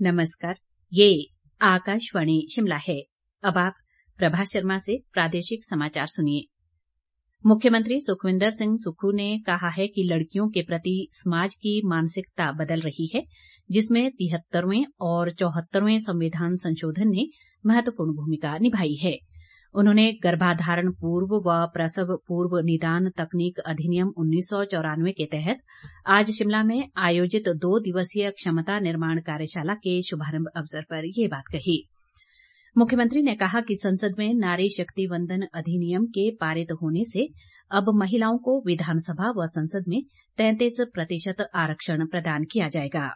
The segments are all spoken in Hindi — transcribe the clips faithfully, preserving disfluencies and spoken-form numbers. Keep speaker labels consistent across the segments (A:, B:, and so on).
A: नमस्कार। ये आकाशवाणी शिमला है। अब आप प्रभा शर्मा से प्रादेशिक समाचार सुनिए। मुख्यमंत्री सुखविंदर सिंह सुक्खू ने कहा है कि लड़कियों के प्रति समाज की मानसिकता बदल रही है, जिसमें तिहत्तरवें और चौहत्तरवें संविधान संशोधन ने महत्वपूर्ण भूमिका निभाई है। उन्होंने गर्भाधारण पूर्व व प्रसव पूर्व निदान तकनीक अधिनियम उन्नीस सौ चौरानवे के तहत आज शिमला में आयोजित दो दिवसीय क्षमता निर्माण कार्यशाला के शुभारंभ अवसर पर ये बात कही। मुख्यमंत्री ने कहा कि संसद में नारी शक्ति वंदन अधिनियम के पारित होने से अब महिलाओं को विधानसभा व संसद में तैंतीस प्रतिशत आरक्षण प्रदान किया जाएगा।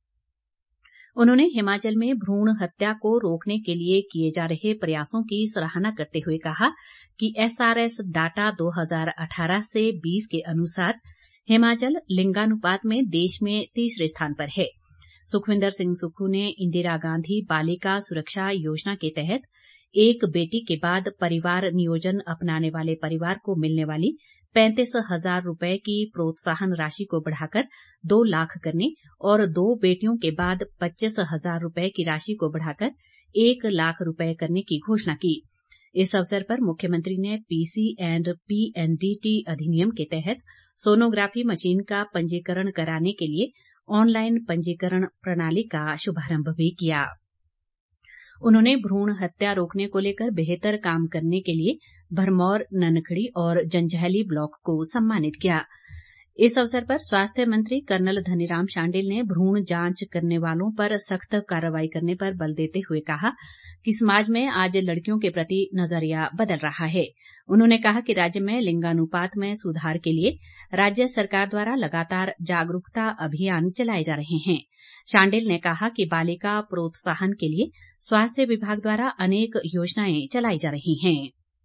A: उन्होंने हिमाचल में भ्रूण हत्या को रोकने के लिए किए जा रहे प्रयासों की सराहना करते हुए कहा कि एसआरएस डाटा दो हज़ार अठारह से बीस के अनुसार हिमाचल लिंगानुपात में देश में तीसरे स्थान पर है। सुखविंदर सिंह सुक्खू ने इंदिरा गांधी बालिका सुरक्षा योजना के तहत एक बेटी के बाद परिवार नियोजन अपनाने वाले परिवार को मिलने वाली पैंतीस हजार रुपए की प्रोत्साहन राशि को बढ़ाकर दो लाख करने और दो बेटियों के बाद पच्चीस हजार रुपए की राशि को बढ़ाकर एक लाख रुपए करने की घोषणा की। इस अवसर पर मुख्यमंत्री ने पीसी एंड पीएनडीटी अधिनियम के तहत सोनोग्राफी मशीन का पंजीकरण कराने के लिए ऑनलाइन पंजीकरण प्रणाली का शुभारंभ भी किया। उन्होंने भ्रूण हत्या रोकने को लेकर बेहतर काम करने के लिए भरमौर, ननखड़ी और जंजैहली ब्लॉक को सम्मानित किया। इस अवसर पर स्वास्थ्य मंत्री कर्नल धनीराम शांडिल ने भ्रूण जांच करने वालों पर सख्त कार्रवाई करने पर बल देते हुए कहा कि समाज में आज लड़कियों के प्रति नजरिया बदल रहा है। उन्होंने कहा कि राज्य में लिंगानुपात में सुधार के लिए राज्य सरकार द्वारा लगातार जागरूकता अभियान चलाए जा रहे हैं। शांडिल ने कहा कि बालिका प्रोत्साहन के लिए स्वास्थ्य विभाग द्वारा अनेक योजनाएं चलाई जा रही हैं।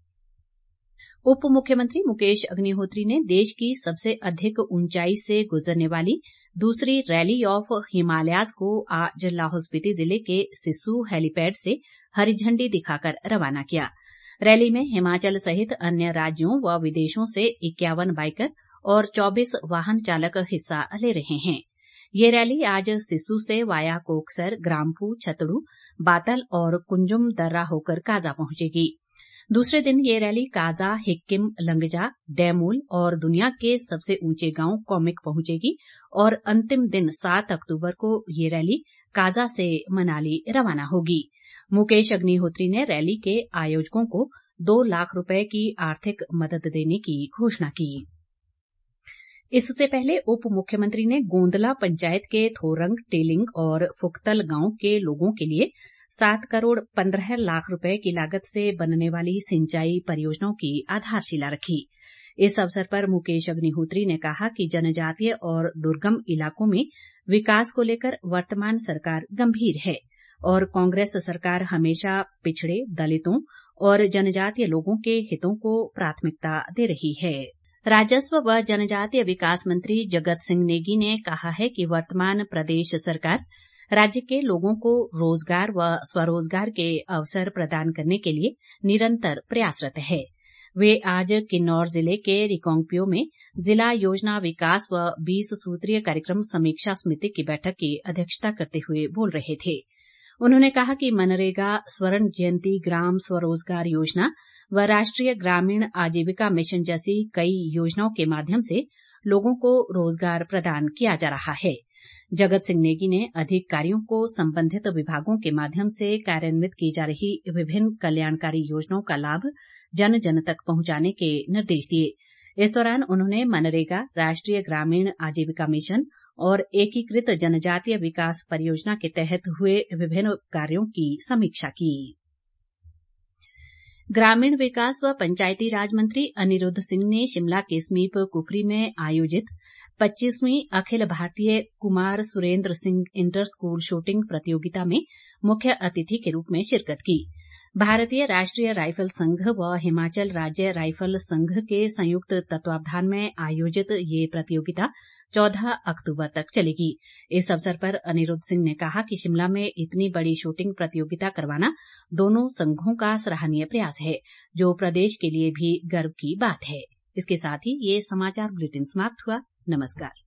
A: उप मुख्यमंत्री मुकेश अग्निहोत्री ने देश की सबसे अधिक ऊंचाई से गुजरने वाली दूसरी रैली ऑफ हिमालयाज को आज लाहौल स्पीति जिले के सिस्सू हेलीपैड से हरी झंडी दिखाकर रवाना किया। रैली में हिमाचल सहित अन्य राज्यों व विदेशों से इक्यावन बाइकर और चौबीस वाहन चालक हिस्सा ले रहे हैं। ये रैली आज सिस्सू से वाया कोकसर, ग्राम्फू, छतड़ू, बातल और कुंजुम दर्रा होकर काजा पहुंचेगी। दूसरे दिन ये रैली काजा, हिक्किम, लंगजा, डैमूल और दुनिया के सबसे ऊंचे गांव कौमिक पहुंचेगी और अंतिम दिन सात अक्टूबर को ये रैली काजा से मनाली रवाना होगी। मुकेश अग्निहोत्री ने रैली के आयोजकों को दो लाख रुपए की आर्थिक मदद देने की घोषणा की। इससे पहले उप मुख्यमंत्री ने गोंदला पंचायत के थोरंग, टेलिंग और फुक्तल गांव के लोगों के लिए सात करोड़ पंद्रह लाख रुपए की लागत से बनने वाली सिंचाई परियोजनाओं की आधारशिला रखी। इस अवसर पर मुकेश अग्निहोत्री ने कहा कि जनजातीय और दुर्गम इलाकों में विकास को लेकर वर्तमान सरकार गंभीर है और कांग्रेस सरकार हमेशा पिछड़े, दलितों और जनजातीय लोगों के हितों को प्राथमिकता दे रही है। राजस्व व जनजातीय विकास मंत्री जगत सिंह नेगी ने कहा है कि वर्तमान प्रदेश सरकार राज्य के लोगों को रोजगार व स्वरोजगार के अवसर प्रदान करने के लिए निरंतर प्रयासरत है। वे आज किन्नौर जिले के रिकांगपिओ में जिला योजना विकास व बीस सूत्रीय कार्यक्रम समीक्षा समिति की बैठक की अध्यक्षता करते हुए बोल रहे थे। उन्होंने कहा कि मनरेगा, स्वर्ण जयंती ग्राम स्वरोजगार योजना व राष्ट्रीय ग्रामीण आजीविका मिशन जैसी कई योजनाओं के माध्यम से लोगों को रोजगार प्रदान किया जा रहा है। जगत सिंह नेगी ने अधिकारियों को संबंधित विभागों के माध्यम से कार्यान्वित की जा रही विभिन्न कल्याणकारी योजनाओं का लाभ जन जन तक पहुंचाने के निर्देश दिए। इस दौरान उन्होंने मनरेगा, राष्ट्रीय ग्रामीण आजीविका मिशन और एकीकृत जनजातीय विकास परियोजना के तहत हुए विभिन्न कार्यों की समीक्षा की। ग्रामीण विकास व पंचायती राज मंत्री अनिरुद्ध सिंह ने शिमला के समीप कुफरी में आयोजित पच्चीसवीं अखिल भारतीय Kumar Surendra Singh inter school shooting प्रतियोगिता में मुख्य अतिथि के रूप में शिरकत की। भारतीय राष्ट्रीय राइफल संघ व हिमाचल राज्य राइफल संघ के संयुक्त तत्वावधान में आयोजित ये प्रतियोगिता चौदह अक्टूबर तक चलेगी। इस अवसर पर अनिरुद्ध सिंह ने कहा कि शिमला में इतनी बड़ी शूटिंग प्रतियोगिता करवाना दोनों संघों का सराहनीय प्रयास है, जो प्रदेश के लिए भी गर्व की बात है। इसके साथ ही ये समाचार बुलेटिन समाप्त हुआ। नमस्कार।